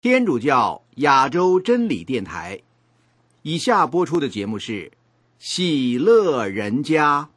天主教亚洲真理电台，以下播出的节目是喜乐人家。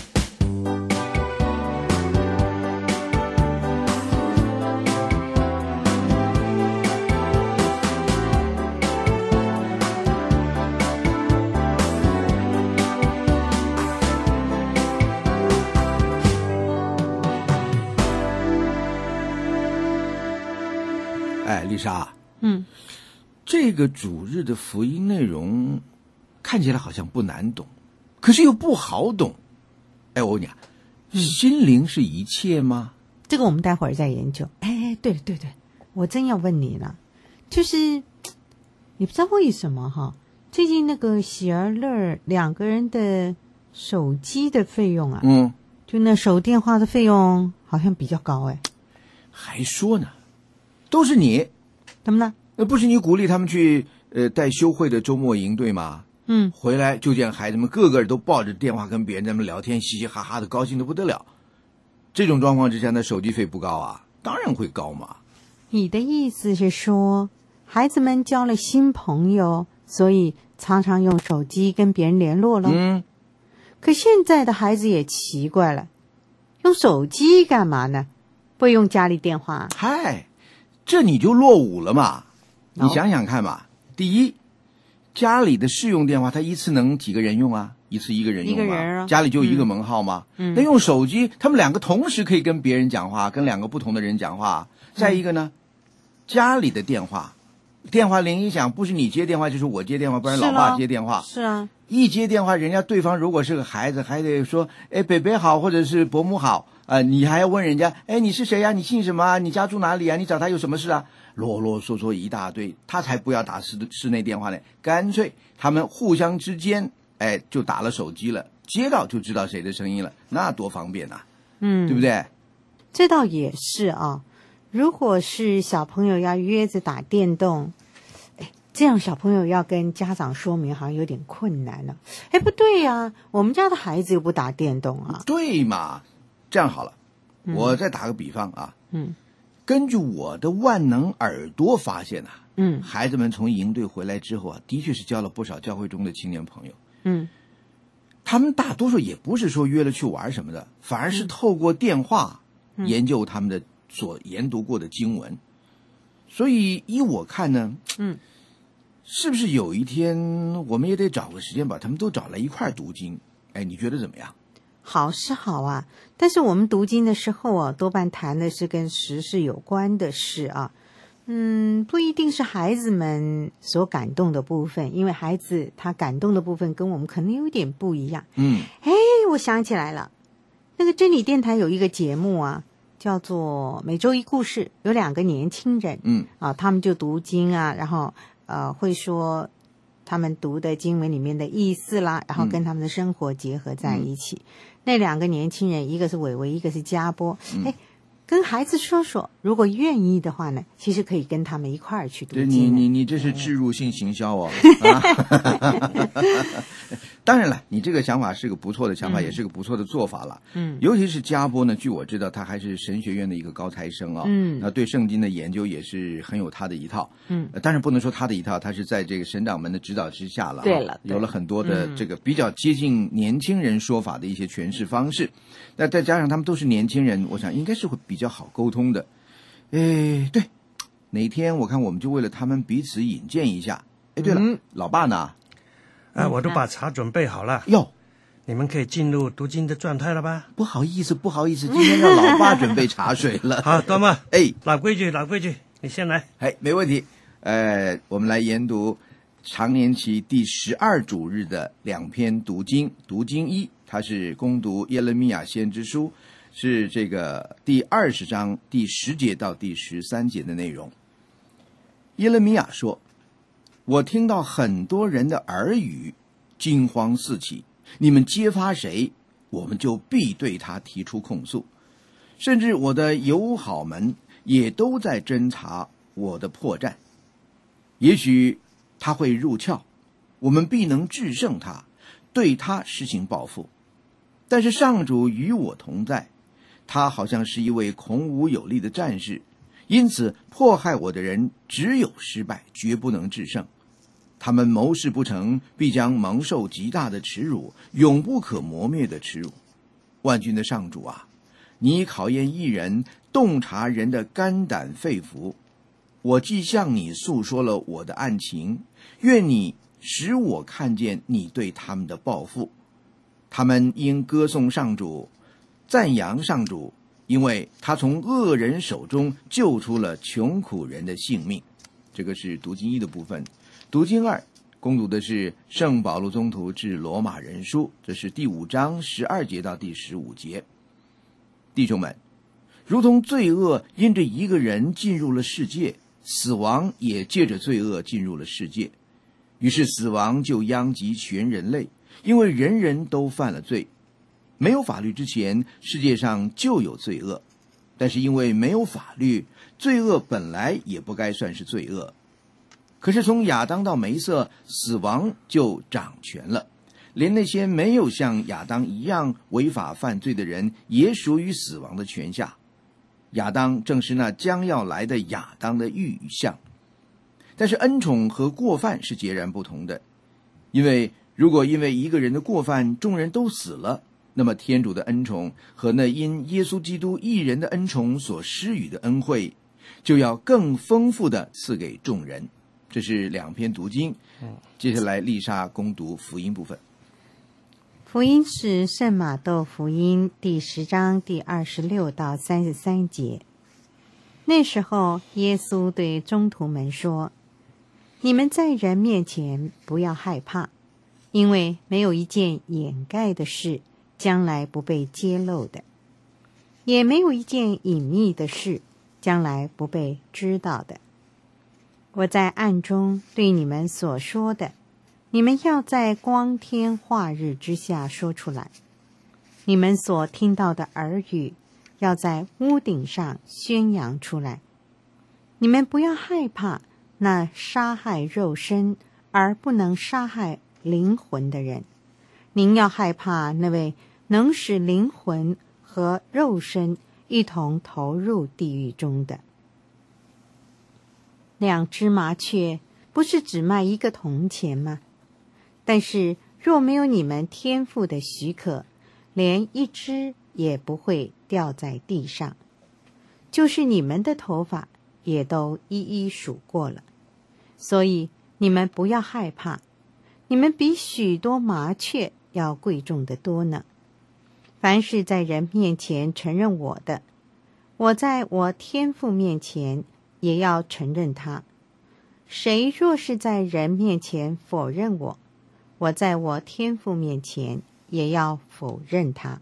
丽莎，这个主日的福音内容看起来好像不难懂，可是又不好懂。我问你啊，心灵是一切吗？ 这个我们待会儿再研究。对，我真要问你了，就是你不知道为什么哈，最近那个喜儿乐两个人的手机的费用啊，就那手电话的费用好像比较高还说呢，都是你。 怎么了？ 不是你鼓励他们去带修会的周末营队吗？回来就见孩子们个个都抱着电话跟别人在那聊天，嘻嘻哈哈的，高兴得不得了。这种状况之下，那手机费不高啊？当然会高嘛。 你的意思是说，孩子们交了新朋友，所以常常用手机跟别人联络了？可现在的孩子也奇怪了，用手机干嘛呢？不用家里电话？ 嗨，这你就落伍了嘛。你想想看嘛，第一，家里的市用电话它一次能几个人用啊？一次一个人用吗？ 一个人啊， 家里就一个门号吗？那用手机他们两个同时可以跟别人讲话，跟两个不同的人讲话。再一个呢，家里的电话铃一响，不是你接电话就是我接电话，不然老爸接电话。 是啊， 一接电话，人家对方如果是个孩子，还得说北北好，或者是伯母好你还要问人家你是谁呀？你姓什么啊？你家住哪里啊？你找他有什么事啊？啰啰嗦嗦一大堆，他才不要打室内电话呢，干脆他们互相之间就打了手机了，接到就知道谁的声音了，那多方便啊。对不对？ 这倒也是啊。如果是小朋友要约着打电动，这样小朋友要跟家长说明好像有点困难了。不对呀，我们家的孩子又不打电动啊。 对嘛，这样好了，我再打个比方啊。根据我的万能耳朵发现孩子们从营队回来之后的确是交了不少教会中的青年朋友。他们大多数也不是说约了去玩什么的，反而是透过电话研究他们的所研读过的经文。所以依我看呢，是不是有一天我们也得找个时间把他们都找来一块读经？你觉得怎么样？ 好是好啊，但是我们读经的时候多半谈的是跟时事有关的事啊。不一定是孩子们所感动的部分，因为孩子他感动的部分跟我们可能有点不一样。我想起来了，那个真理电台有一个节目啊，叫做每周一故事，有两个年轻人，他们就读经啊，然后会说他们读的经文里面的意思啦，然后跟他们的生活结合在一起。那两个年轻人，一个是伟伟，一个是家波。跟孩子说说，如果愿意的话呢，其实可以跟他们一块儿去读经。 你这是置入性行销哦。当然了，你这个想法是个不错的想法，也是个不错的做法了。尤其是家波呢，据我知道，他还是神学院的一个高材生那对圣经的研究也是很有他的一套。当然不能说他的一套，他是在这个神长们的指导之下了。 对了， 有了很多的这个比较接近年轻人说法的一些诠释方式。那再加上他们都是年轻人，我想应该是会比较好沟通的。对，哪天我看我们就为了他们彼此引荐一下。对了，老爸呢？ 我都把茶准备好了。 哟， 你们可以进入读经的状态了吧？ 不好意思，今天让老爸准备茶水了。 好，多么？老规矩，你先来。 没问题。我们来研读常年期第12主日的2篇读经。读经一，它是攻读耶勒米亚先知书，是这个第20章第10节到第13节的内容。耶勒米亚说：我听到很多人的耳语，惊慌四起，你们揭发谁，我们就必对他提出控诉。甚至我的友好们也都在侦查我的破绽。也许他会入鞘，我们必能制胜他，对他实行报复。但是上主与我同在，他好像是一位孔武有力的战士， 因此迫害我的人只有失败，绝不能制胜。他们谋事不成，必将蒙受极大的耻辱，永不可磨灭的耻辱。万军的上主啊，你考验义人，洞察人的肝胆肺腑。我既向你诉说了我的案情，愿你使我看见你对他们的报复。他们应歌颂上主，赞扬上主，因为他从恶人手中救出了穷苦人的性命。这个是读经1的部分。读经2攻读的是圣保禄宗徒致罗马人书，这是第5章12节到第15节。弟兄们，如同罪恶因着一个人进入了世界，死亡也借着罪恶进入了世界，于是死亡就殃及全人类，因为人人都犯了罪。没有法律之前，世界上就有罪恶，但是因为没有法律，罪恶本来也不该算是罪恶。可是从亚当到梅瑟，死亡就掌权了，连那些没有像亚当一样违法犯罪的人，也属于死亡的权下。亚当正是那将要来的亚当的预象。但是恩宠和过犯是截然不同的，因为如果因为一个人的过犯众人都死了，那么天主的恩宠和那因耶稣基督一人的恩宠所施予的恩惠，就要更丰富地赐给众人。这是2篇读经。接下来丽莎攻读福音部分。 福音是圣马窦福音第10章第26到33节。那时候耶稣对宗徒们说，你们在人面前不要害怕，因为没有一件掩盖的事将来不被揭露的，也没有一件隐秘的事将来不被知道的。我在暗中对你们所说的，你们要在光天化日之下说出来；你们所听到的耳语，要在屋顶上宣扬出来。你们不要害怕那杀害肉身而不能杀害灵魂的人，您要害怕那位能使灵魂和肉身一同投入地狱中的。2只麻雀不是只卖1个铜钱吗？但是若没有你们天父的许可，连1只也不会掉在地上。就是你们的头发也都一一数过了，所以你们不要害怕，你们比许多麻雀要贵重得多呢。凡是在人面前承认我的，我在我天父面前也要承认他。谁若是在人面前否认我，我在我天父面前也要否认他。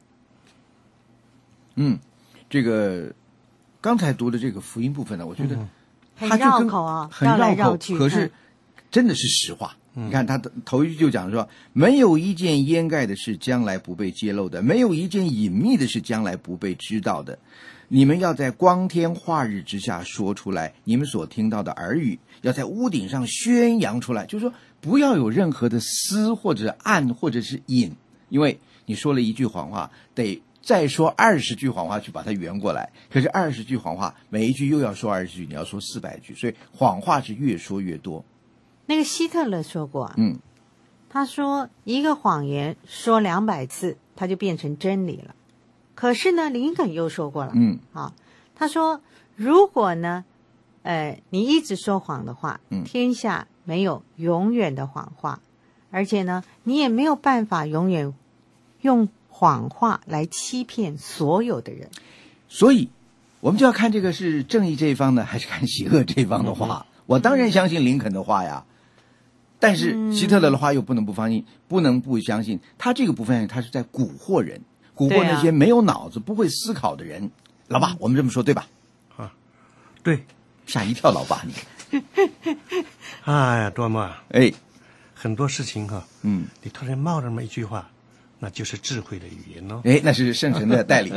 这个刚才读的这个福音部分呢，我觉得很绕口啊， 很绕口， 去， 可是真的是实话。你看他的头一句就讲说，没有一件掩盖的事将来不被揭露的，没有一件隐秘的事将来不被知道的。你们要在光天化日之下说出来，你们所听到的耳语要在屋顶上宣扬出来，就是说不要有任何的私或者暗或者是隐，因为你说了1句谎话，得再说20句谎话去把它圆过来，可是20句谎话每一句又要说20句，你要说400句，所以谎话是越说越多。 那个希特勒说过他说一个谎言说200次它就变成真理了。可是呢，林肯又说过了他说如果呢你一直说谎的话，天下没有永远的谎话，而且呢你也没有办法永远用谎话来欺骗所有的人。 所以我们就要看这个是正义这一方呢，还是看邪恶这一方的话。我当然相信林肯的话呀，但是希特勒的话又不能不放心，不能不相信。他这个部分他是在蛊惑人，蛊惑那些没有脑子不会思考的人。老爸，我们这么说对吧？ 对。 吓一跳，老爸你。 哎呀，多么很多事情你突然冒这么一句话，那就是智慧的语言哦。 那是圣神的带领。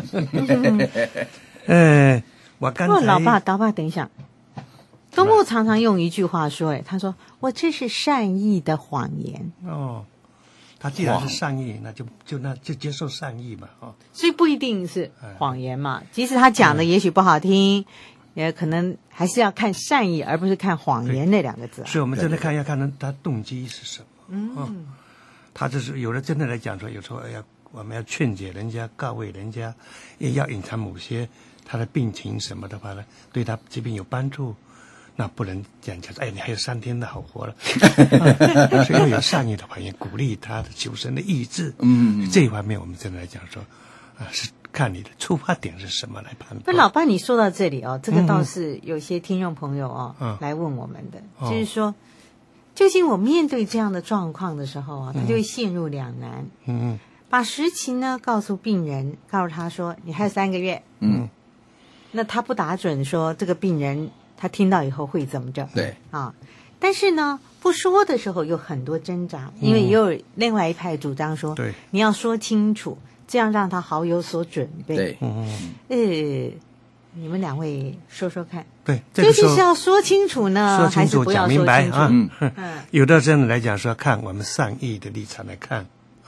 我刚才老爸等一下，东木常常用一句话说，他说我这是善意的谎言。 他既然是善意，那就接受善意嘛。 所以不一定是谎言嘛，即使他讲的也许不好听， 也可能还是要看善意，而不是看谎言那2个字。 是我们真的要看他动机是什么。他就是有的真的来讲说，有时候我们要劝解人家，告慰人家，也要隐藏某些他的病情什么的话呢，对他这边有帮助。那不能讲说，你还有3天的好活了，所以要有善意的谎言，鼓励他的求生的意志。这一方面我们真的来讲说，是看你的出发点是什么来判断。 那老爸，你说到这里这个倒是有些听众朋友来问我们的，就是说，究竟我面对这样的状况的时候他就会陷入两难。把实情呢告诉病人，告诉他说你还有3个月。那他不打准说这个病人他听到以后会怎么着？ 对但是呢，不说的时候有很多挣扎，因为也有另外一派主张说， 对， 你要说清楚，这样让他好有所准备。 对， 你们2位说说看， 对， 究竟是要说清楚呢， 说清楚还是不要讲明白说清楚？ 有的真的来讲说，看我们善意的立场来看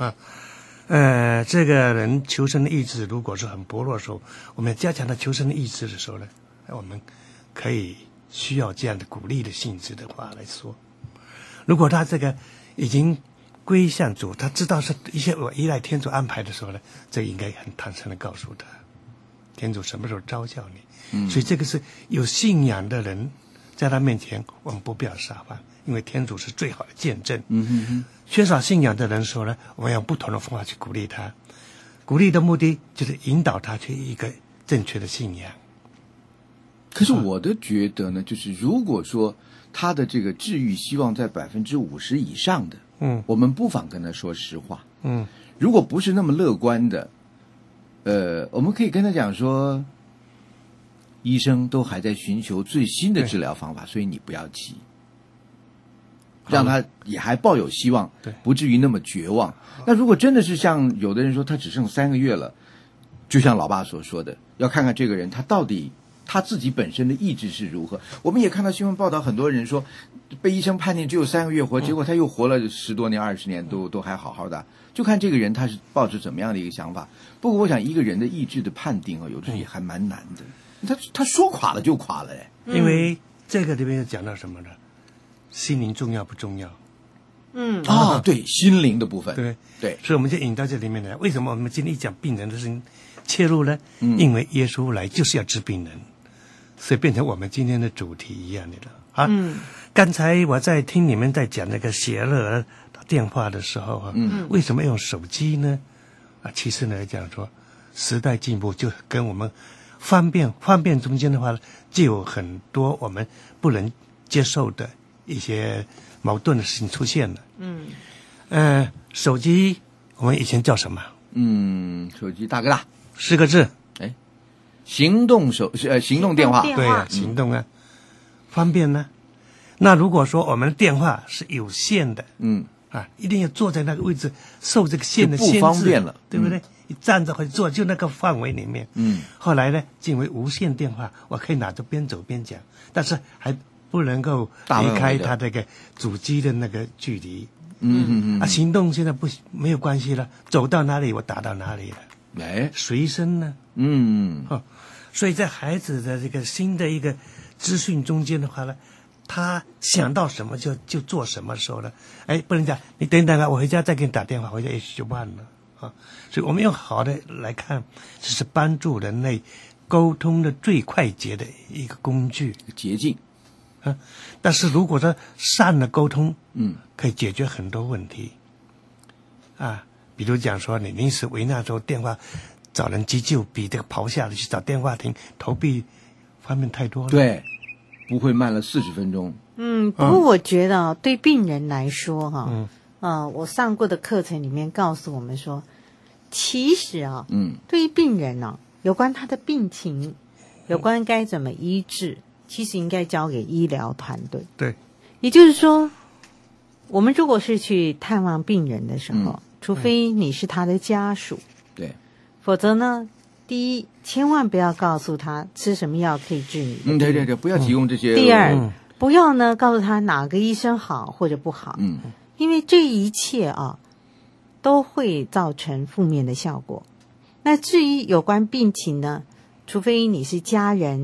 这个人求生的意志如果是很薄弱的时候，我们要加强他求生的意志的时候呢，我们可以需要这样的鼓励的性质的话来说。如果他这个已经归向主，他知道是一些我依赖天主安排的时候呢，这应该很坦诚的告诉他，天主什么时候召叫你。所以这个是有信仰的人，在他面前我们不必要撒谎，因为天主是最好的见证。缺少信仰的人说呢，我们用不同的方法去鼓励他，鼓励的目的就是引导他去一个正确的信仰。 可是我的觉得呢，就是如果说他的这个治愈希望在50%以上的，我们不妨跟他说实话。如果不是那么乐观的，我们可以跟他讲说，医生都还在寻求最新的治疗方法，所以你不要急，让他也还抱有希望，不至于那么绝望。那如果真的是像有的人说他只剩3个月了，就像老爸所说的，要看看这个人他到底他自己本身的意志是如何。我们也看到新闻报道，很多人说被医生判定只有3个月活，结果他又活了10多年、20年，都还好好的。就看这个人他是抱着怎么样的一个想法。不过我想一个人的意志的判定有的时候也还蛮难的。他说垮了就垮了因为这个里面讲到什么呢？心灵重要不重要？ 对，心灵的部分，对， 所以我们就引到这里面来。为什么我们今天一讲病人的事情切入呢？因为耶稣来就是要治病人，所以变成我们今天的主题一样的了刚才我在听你们在讲那个邪恶电话的时候为什么用手机呢？其实呢来讲说，时代进步就跟我们方便中间的话，就有很多我们不能接受的一些矛盾的事情出现了。手机我们以前叫什么？ 手机大哥大 4个字， 行动电话。 对行动方便呢。那如果说我们的电话是有线的，一定要坐在那个位置，受这个线的限制， 不方便了， 对不对？你站着或者坐就那个范围里面。后来呢，进为无线电话，我可以拿着边走边讲，但是还不能够离开它这个主机的那个距离。行动现在没有关系了，走到哪里我打到哪里了。随身呢。所以在孩子的这个新的一个资讯中间的话呢，他想到什么就做什么的时候呢，不能讲你等等我回家再给你打电话，回家也许就忘了所以我们用好的来看，这是帮助人类沟通的最快捷的一个工具捷径但是如果说善的沟通可以解决很多问题比如讲说你临时危难时候电话找人急救，比这个跑下来去找电话亭投币方面太多了。 对，不会慢了40分钟。 不过我觉得对病人来说我上过的课程里面告诉我们说，其实对于病人有关他的病情，有关该怎么医治，其实应该交给医疗团队。 对， 也就是说，我们如果是去探望病人的时候，除非你是他的家属， 对， 否则呢，第一，千万不要告诉他吃什么药可以治你的病。 对，不要提供这些。 第二，不要呢告诉他哪个医生好或者不好，因为这一切都会造成负面的效果。那至于有关病情呢，除非你是家人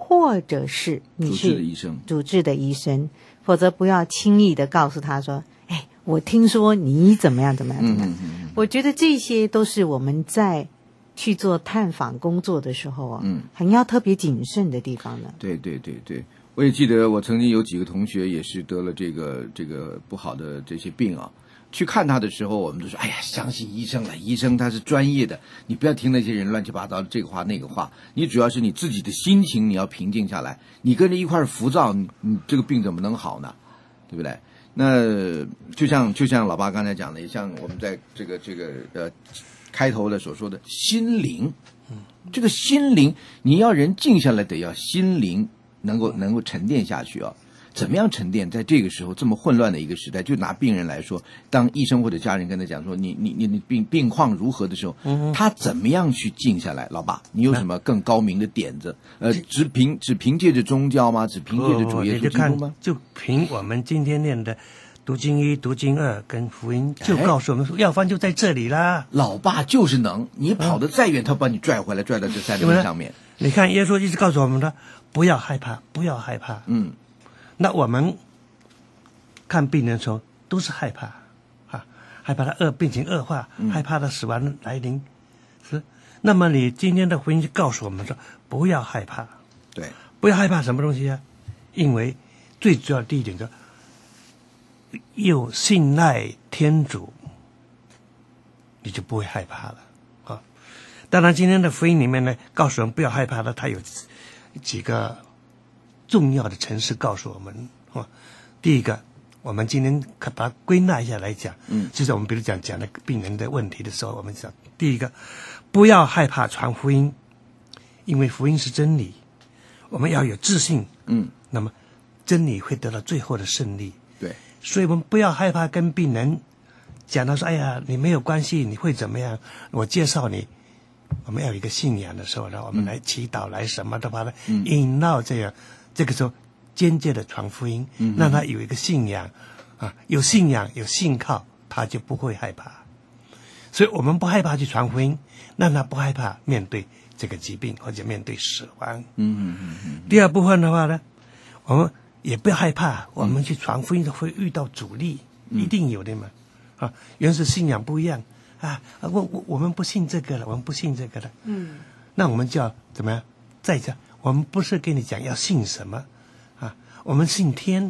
或者是你是主治的医生，否则不要轻易的告诉他说，哎，我听说你怎么样怎么样怎么样。我觉得这些都是我们在去做探访工作的时候很要特别谨慎的地方呢。 对，我也记得我曾经有几个同学也是得了这个不好的这些病啊。去看他的时候，我们都说：“哎呀，相信医生了，医生他是专业的，你不要听那些人乱七八糟的这个话那个话。你主要是你自己的心情，你要平静下来。你跟着一块儿浮躁，你这个病怎么能好呢？对不对？那就像老爸刚才讲的，也像我们在这个开头的所说的心灵，这个心灵，你要人静下来，得要心灵能够沉淀下去啊。”怎么样沉淀？在这个时候这么混乱的一个时代，就拿病人来说，当医生或者家人跟他讲说你病况如何的时候，他怎么样去静下来？老爸，你有什么更高明的点子？只凭借着宗教吗？只凭借着主耶稣基督吗？ 就凭我们今天念的读经1、读经2跟福音，就告诉我们说，药方就在这里啦。 老爸就是能，你跑得再远，他把你拽回来，拽到这山顶上面。 你看，耶稣一直告诉我们的，不要害怕，不要害怕。那我们看病人的时候都是害怕害怕他病情恶化，害怕他死亡来临，是。那么你今天的福音就告诉我们说，不要害怕， 对， 不要害怕什么东西啊？因为最主要的第一点就是又信赖天主，你就不会害怕了啊。当然，今天的福音里面呢，告诉我们不要害怕的，它有几个重要的程式告诉我们第一个，我们今天把它归纳一下来讲，就是我们比如讲那个病人的问题的时候，我们讲第一个，不要害怕传福音，因为福音是真理，我们要有自信，那么真理会得到最后的胜利。 对， 所以我们不要害怕跟病人讲到说，哎呀，你没有关系，你会怎么样？我介绍你。我们要有一个信仰的时候呢，我们来祈祷，来什么的话呢，引导这样。这个时候间接的传福音，让他有一个信仰有信仰有信靠，他就不会害怕。所以我们不害怕去传福音，让他不害怕面对这个疾病或者面对死亡。第二部分的话呢，我们也不要害怕，我们去传福音会遇到阻力，一定有的嘛。原始信仰不一样我们不信这个了，我们不信这个了。那我们就要怎么样？再讲，我们不是跟你讲要信什么我们信天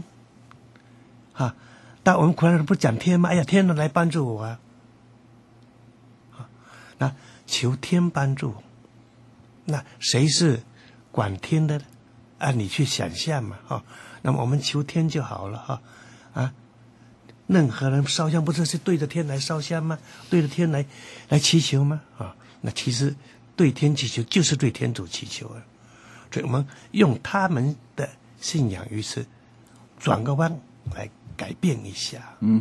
但我们苦难人不讲天吗？哎呀，天来帮助我那求天帮助。那谁是管天的你去想象嘛那么我们求天就好了任何人烧香不是对着天来烧香吗？对着天来祈求吗？那其实对天祈求就是对天主祈求所以我们用他们的信仰于是转个弯来改变一下。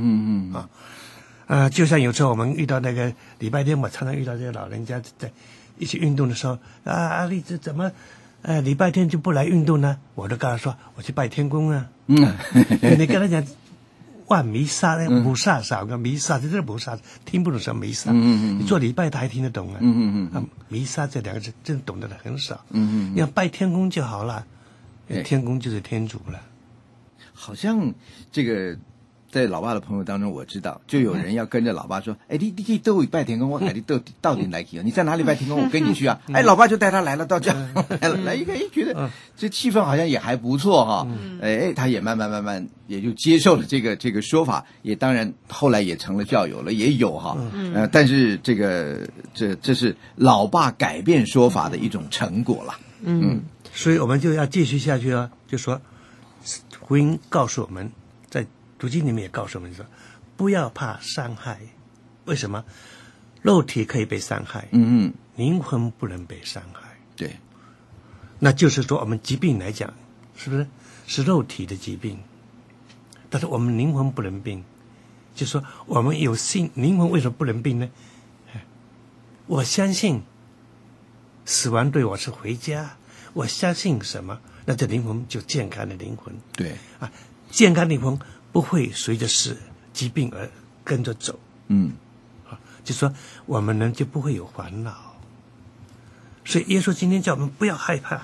就像有时候我们遇到那个礼拜天，我常常遇到这些老人家在一起运动的时候阿丽这怎么礼拜天就不来运动呢？我就跟他说，我去拜天公你跟他讲万弥撒菩萨少个弥撒，这是菩萨听不懂什么弥撒。你做礼拜他还听得懂弥撒这两个字真懂得的很少。你要拜天公就好了，天公就是天主了。 好像这个在老爸的朋友当中，我知道就有人要跟着老爸说，你可以都拜天公，我带你到底来去你在哪里拜天公，我跟你去老爸就带他来了，到这来一个觉得这气氛好像也还不错他也慢慢也就接受了这个说法，也当然后来也成了教友了，也有但是这是老爸改变说法的一种成果了。 所以我们就要继续下去就说福音告诉我们，在读经里面也告诉我们说，不要怕伤害。为什么？肉体可以被伤害，灵魂不能被伤害。 对， 那就是说我们疾病来讲，是不是是肉体的疾病？但是我们灵魂不能病，就说我们有信，灵魂为什么不能病呢？我相信死亡对我是回家，我相信什么？那这灵魂就健康的灵魂。 对健康灵魂不会随着疾病而跟着走。就说我们呢就不会有烦恼。所以耶稣今天叫我们不要害怕，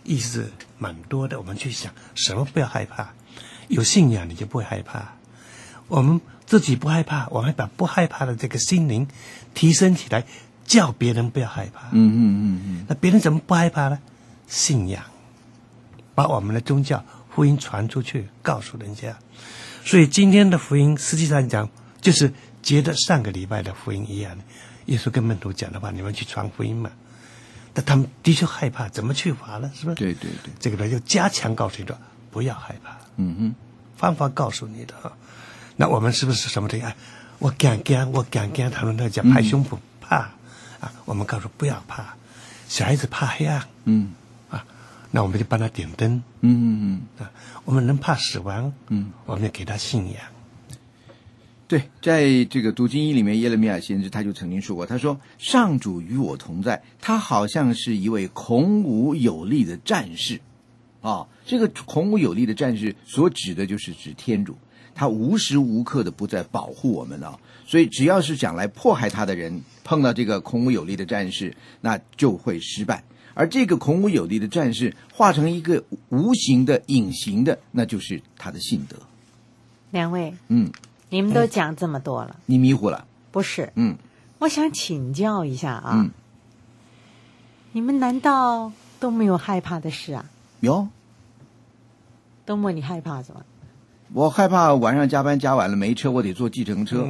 意思蛮多的。我们去想什么不要害怕，有信仰你就不会害怕。我们自己不害怕，我们把不害怕的这个心灵提升起来，叫别人不要害怕。那别人怎么不害怕呢？信仰，把我们的宗教福音传出去，告诉人家。所以今天的福音实际上讲，就是接着上个礼拜的福音一样的。耶稣跟门徒讲的话，你们去传福音嘛。但他们的确害怕，怎么去法呢？是不是？ 对， 这个呢就加强告诉你说，不要害怕。方法告诉你的哈。那我们是不是什么这样？我敢，他们那讲拍胸脯怕啊，我们告诉不要怕。小孩子怕黑暗，那我们就帮他点灯，我们人怕死亡，我们就给他信仰。 对，在这个读经一里面，耶勒米亚先知他就曾经说过，他说：“上主与我同在，他好像是一位孔武有力的战士。”这个孔武有力的战士所指的就是指天主，他无时无刻的不在保护我们啊。所以只要是想来迫害他的人，碰到这个孔武有力的战士，那就会失败。而这个孔武有力的战士化成一个无形的、隐形的，那就是他的信德。 两位，你们都讲这么多了， 你迷糊了？ 不是，我想请教一下啊，你们难道都没有害怕的事啊？ 有。 东莫，你害怕什么？ 我害怕晚上加班加晚了没车，我得坐计程车。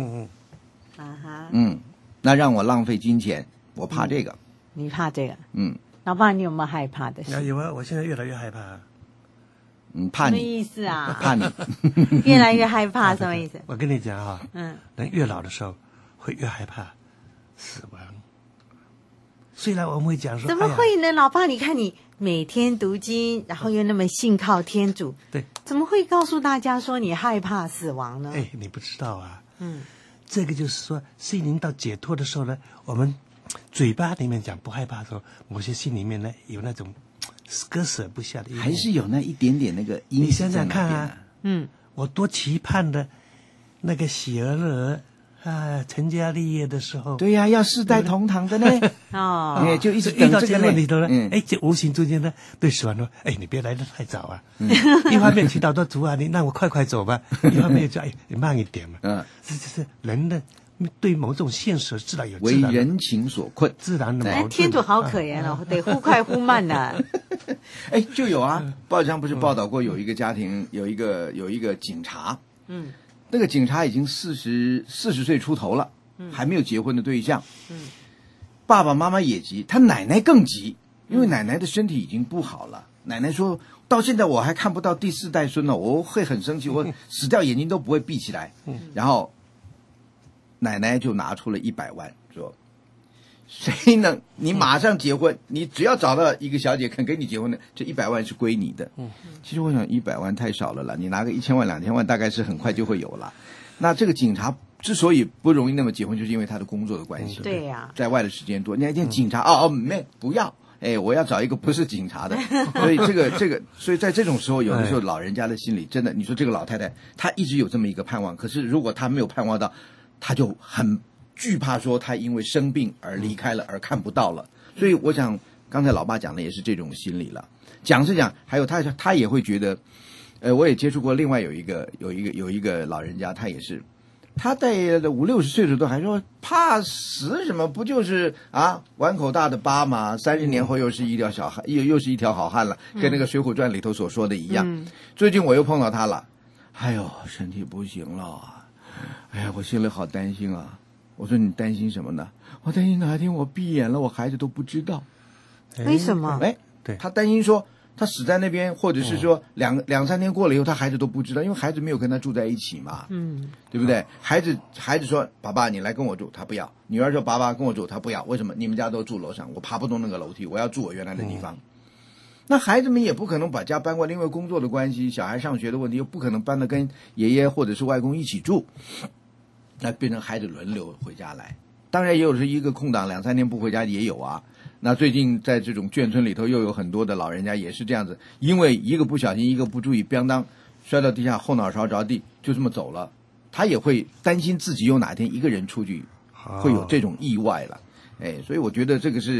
那让我浪费金钱，我怕这个。 你怕这个？老爸，你有没有害怕的事？ 有啊，我现在越来越害怕。 怕你？ 什么意思啊？ 怕你越来越害怕，什么意思？ 我跟你讲啊，人越老的时候会越害怕死亡。虽然我们会讲说， 怎么会呢？老爸，你看你每天读经，然后又那么信靠天主， 对， 怎么会告诉大家说你害怕死亡呢？ 你不知道啊。这个就是说，心灵到解脱的时候呢，我们嘴巴里面讲不害怕的时候，某些心里面呢有那种割舍不下的， 还是有那一点点那个因。 你想想看啊，我多期盼的那个喜儿乐啊，成家立业的时候， 对呀，要世代同堂的呢。就一直遇到这个问题的呢，这无形中间呢，对死亡说，你别来得太早啊。一方面祈祷说主啊，你让我快快走吧；一方面就你慢一点嘛。这是人的对某种现实自然有为人情所困， 自然的矛盾。 天主好可怜哦，得忽快忽慢的。 就有啊，报纸上不是报道过有一个家庭，有一个警察，那个警察已经40岁出头了，还没有结婚的对象。爸爸妈妈也急，他奶奶更急，因为奶奶的身体已经不好了。奶奶说到现在我还看不到第4代孙了，我会很生气，我死掉眼睛都不会闭起来。然后奶奶就拿出了100万，说谁能你马上结婚，你只要找到一个小姐肯跟你结婚的，这100万是归你的。其实我想100万太少了啦，你拿个1000万2000万大概是很快就会有了。那这个警察之所以不容易那么结婚，就是因为他的工作的关系。 对呀， 在外的时间多。你看警察没不要，我要找一个不是警察的。所以所以在这种时候，有的时候老人家的心里真的，你说这个老太太她一直有这么一个盼望，可是如果她没有盼望到，她就很惧怕说她因为生病而离开了，而看不到了。所以我想刚才老爸讲的也是这种心理了。讲是讲，还有他也会觉得，我也接触过另外有一个老人家，他也是。他在50、60岁的时候还说怕死什么，不就是碗口大的疤嘛，30年后又是一条小汉，又是一条好汉了，跟那个《水浒传》里头所说的一样。最近我又碰到他了，身体不行了，我心里好担心啊。我说你担心什么呢？我担心哪天我闭眼了，我孩子都不知道。 为什么？ 对， 他担心说他死在那边，或者是说两三天过了以后，他孩子都不知道，因为孩子没有跟他住在一起嘛，对不对？孩子说爸爸你来跟我住，他不要；女儿说爸爸跟我住，他不要。为什么？你们家都住楼上，我爬不动那个楼梯，我要住我原来的地方。那孩子们也不可能把家搬过来，因为工作的关系，小孩上学的问题，又不可能搬得跟爷爷或者是外公一起住，那变成孩子轮流回家来。当然也有是一个空档2、3天不回家也有啊。那最近在这种眷村里头，又有很多的老人家也是这样子，因为一个不小心，一个不注意，咣当摔到地下，后脑勺着地，就这么走了。他也会担心自己有哪天一个人出去会有这种意外了。所以我觉得这个是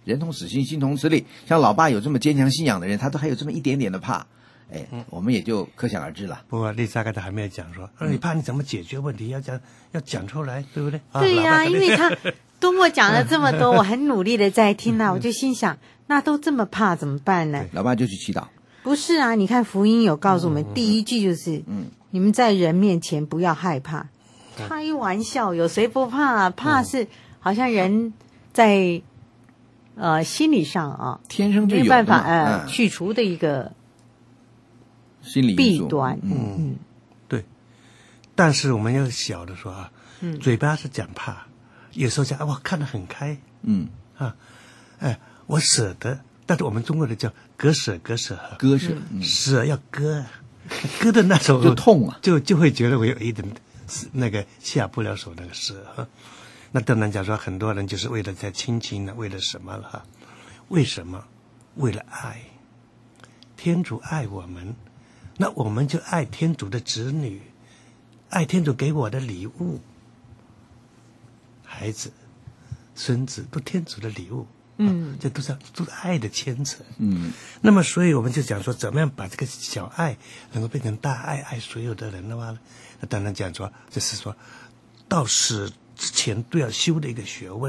人同此心，心同此理。像老爸有这么坚强信仰的人，他都还有这么一点点的怕，我们也就可想而知了。 不过丽莎刚才还没有讲说，你怕你怎么解决问题，要讲出来，对不对？ 对呀，因为他跟我讲了这么多，我很努力的在听啊，我就心想，那都这么怕怎么办呢？ 老爸就去祈祷。 不是啊，你看福音有告诉我们，第一句就是，你们在人面前不要害怕。开玩笑，有谁不怕啊？怕是好像人在心理上啊， 天生就有没有办法去除的一个心理弊端。 对。但是我们要小的说啊，嘴巴是讲怕，有时候讲我看得很开，我舍得。但是我们中国的叫割舍，舍要割，割的那时候就痛啊， 就会觉得我有一点那个下不了手那个舍。那当然讲说很多人就是为了在亲情呢，为了什么了？为什么？为了爱，天主爱我们，那我们就爱天主的子女，爱天主给我的礼物，孩子、孙子都天主的礼物。这都是爱的牵扯。那么所以我们就讲说，怎么样把这个小爱能够变成大爱，爱所有的人的话呢？那当然讲说，这是说到死之前都要修的一个学问。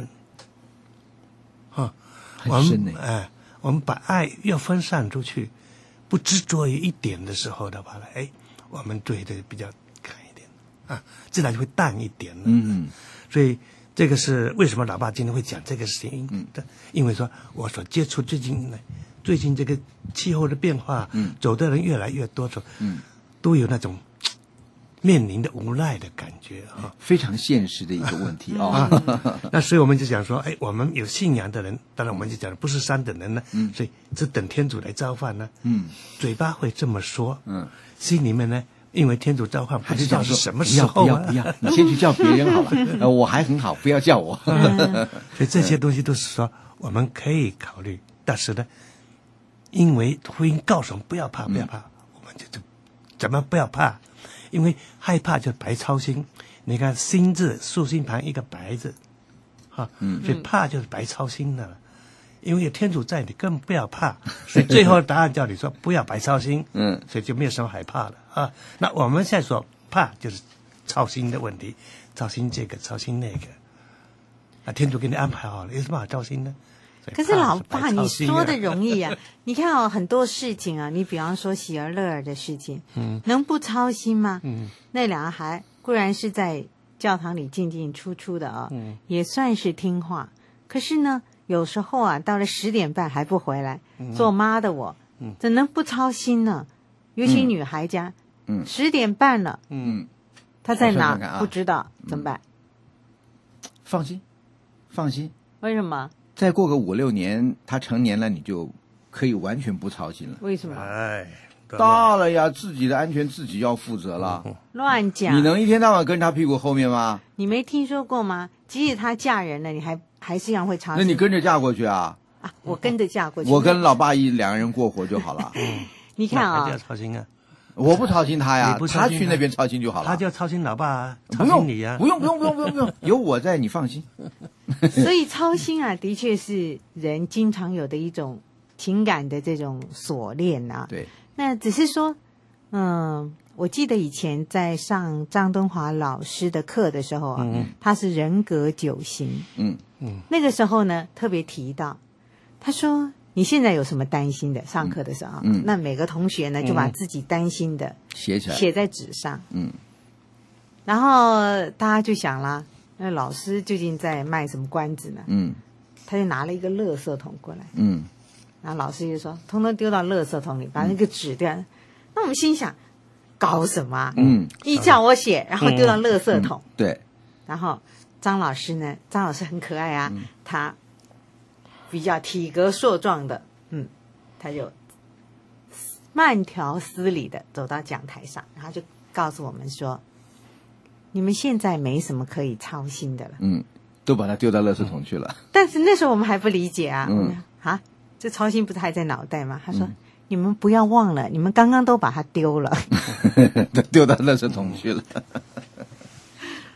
很深呢。 我们把爱要分散出去，不执着于一点的时候的话呢，我们对的比较看一点自然就会淡一点了。所以。这个是为什么老爸今天会讲这个事情？因为说我所接触最近这个气候的变化，走的人越来越多，都有那种面临的无奈的感觉非常现实的一个问题那所以我们就讲说，我们有信仰的人，当然我们就讲不是三等人呢，所以只等天主来召唤呢。嘴巴会这么说，心里面呢。因为天主召唤不知道是什么时候不要，你先去叫别人好了。我还很好，不要叫我。 所以这些东西都是说我们可以考虑，但是呢，因为福音告诉我们不要怕，不要怕，我们就怎么不要怕？因为害怕就白操心。你看心字竖心旁一个白字，所以怕就是白操心的了。因为有天主在，你根本不要怕，所以最后答案叫你说不要白操心，所以就没有什么害怕了那我们现在说怕就是操心的问题，操心这个，操心那个天主给你安排好了，有什么好操心呢？ 可是老爸，你说的容易啊！你看很多事情啊，你比方说喜儿乐儿的事情，能不操心吗？那两个孩固然是在教堂里进进出出的也算是听话，可是呢。有时候到了10点半还不回来，做妈的我，怎能不操心呢？尤其女孩家，10点半了，她在哪不知道，怎么办？ 放心。 为什么？ 再过个5-6年，她成年了，你就可以完全不操心了。 为什么？ 大了呀，自己的安全自己要负责了。 乱讲！ 你能一天到晚跟她屁股后面吗？ 你没听说过吗？即使她嫁人了，你还是一样会操心。 那你跟着嫁过去啊？ 我跟着嫁过去。 我跟老爸两个人过活就好了。 你看还要操心啊？ 我不操心他呀，他去那边操心就好了。 他就要操心老爸操心你呀。 不用，有我在，你放心。 所以操心的确是人经常有的一种情感的这种锁链对。 那只是说，我记得以前在上张敦华老师的课的时候他是人格9型，那个时候呢特别提到，他说你现在有什么担心的？上课的时候那每个同学呢就把自己担心的写起来， 写在纸上，然后大家就想啦，那老师究竟在卖什么关子呢？他就拿了一个垃圾桶过来，然后老师就说通通丢到垃圾桶里，把那个纸掉。那我们心想搞什么一叫我写，然后丢到垃圾桶， 对。 然后张老师很可爱他比较体格硕壮的他就慢条斯理的走到讲台上，然后就告诉我们说，你们现在没什么可以操心的了， 都把它丢到垃圾桶去了。 但是那时候我们还不理解这操心不是还在脑袋吗？他说你们不要忘了，你们刚刚都把它丢了。 丢到垃圾桶去了。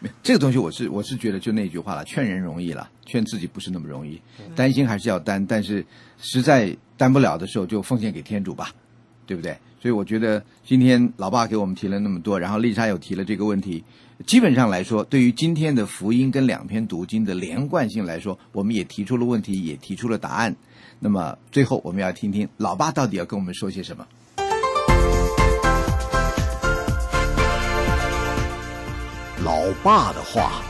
这个东西我是觉得就那句话了，劝人容易了，劝自己不是那么容易。担心还是要担，但是实在担不了的时候，就奉献给天主吧，对不对？所以我觉得今天老爸给我们提了那么多，然后丽莎又提了这个问题，基本上来说，对于今天的福音跟两篇读经的连贯性来说，我们也提出了问题，也提出了答案。那么最后我们要听听老爸到底要跟我们说些什么。 老爸的话。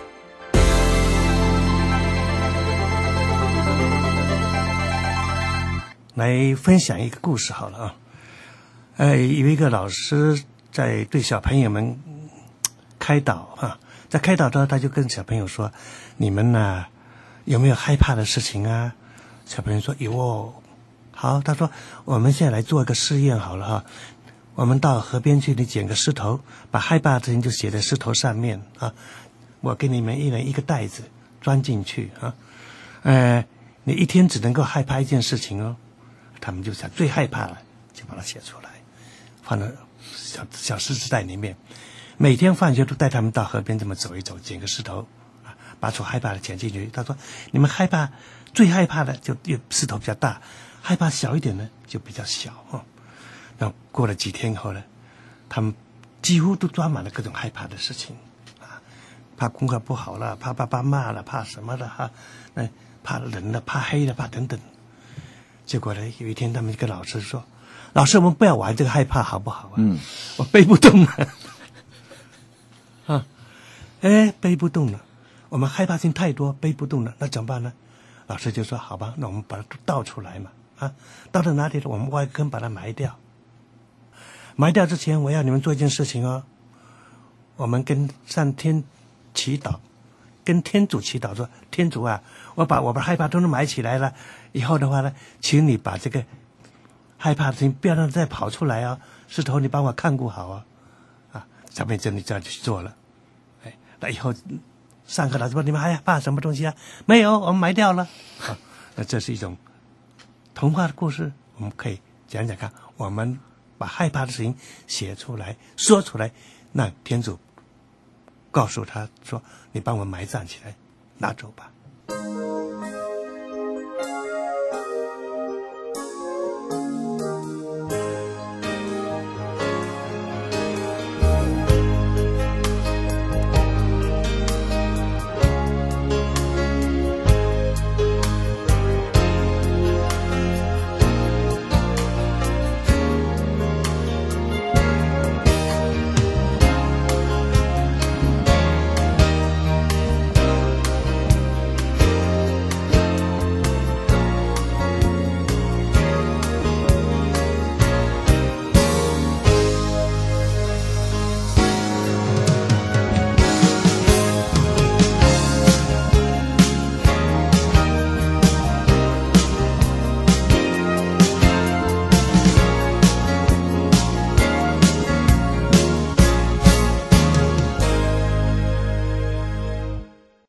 来分享一个故事好了啊。有一个老师在对小朋友们开导啊，在开导中他就跟小朋友说：“你们呢有没有害怕的事情啊？”小朋友说：“有哦。”好，他说：“我们现在来做一个试验好了哈。我们到河边去，你捡个石头，把害怕的事情就写在石头上面啊。我给你们一人一个袋子装进去啊。你一天只能够害怕一件事情哦。”他们就想最害怕了，就把它写出来，放到小石子袋里面。每天放学都带他们到河边这么走一走，捡个石头啊，把所害怕的捡进去。他说：“你们最害怕的就石头比较大，害怕小一点呢就比较小哦。”然后过了几天以后呢，他们几乎都装满了各种害怕的事情啊，怕功课不好了，怕爸爸骂了，怕什么的哈，怕冷了，怕黑了，怕等等。结果呢，有一天他们跟老师说：“老师，我们不要玩这个害怕好不好啊？我背不动了。”啊，背不动了，我们害怕性太多，背不动了，那怎么办呢？老师就说：“好吧，那我们把它倒出来嘛，啊，倒到哪里了？我们挖一坑把它埋掉。埋掉之前，我要你们做一件事情哦，我们跟上天祈祷。”跟天主祈祷说：“天主啊，我把害怕都埋起来了，以后的话呢，请你把这个害怕的事情不要让它再跑出来啊！石头，你帮我看顾好啊！”啊，小朋友真的这样就去做了。那以后上课老师问你们害怕什么东西啊？没有，我们埋掉了。啊，那这是一种童话的故事，我们可以讲讲看。我们把害怕的事情写出来、说出来，那天主告诉他说：“你帮我埋葬起来，拿走吧。”